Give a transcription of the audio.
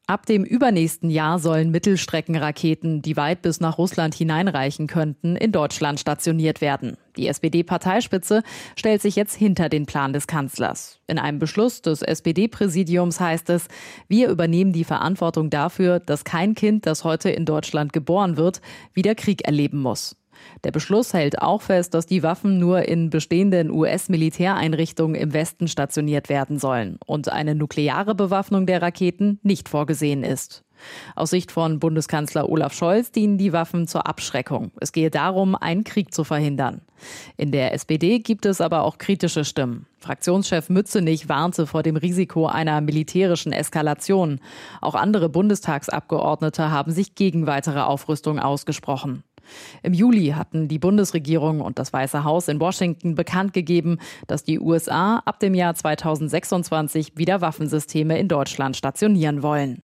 Ab dem übernächsten Jahr sollen Mittelstreckenraketen, die weit bis nach Russland hineinreichen könnten, in Deutschland stationiert werden. Die SPD-Parteispitze stellt sich jetzt hinter den Plan des Kanzlers. In einem Beschluss des SPD-Präsidiums heißt es, wir übernehmen die Verantwortung dafür, dass kein Kind, das heute in Deutschland geboren wird, wieder Krieg erleben muss. Der Beschluss hält auch fest, dass die Waffen nur in bestehenden US-Militäreinrichtungen im Westen stationiert werden sollen und eine nukleare Bewaffnung der Raketen nicht vorgesehen ist. Aus Sicht von Bundeskanzler Olaf Scholz dienen die Waffen zur Abschreckung. Es gehe darum, einen Krieg zu verhindern. In der SPD gibt es aber auch kritische Stimmen. Fraktionschef Mützenich warnte vor dem Risiko einer militärischen Eskalation. Auch andere Bundestagsabgeordnete haben sich gegen weitere Aufrüstung ausgesprochen. Im Juli hatten die Bundesregierung und das Weiße Haus in Washington bekannt gegeben, dass die USA ab dem Jahr 2026 wieder Waffensysteme in Deutschland stationieren wollen.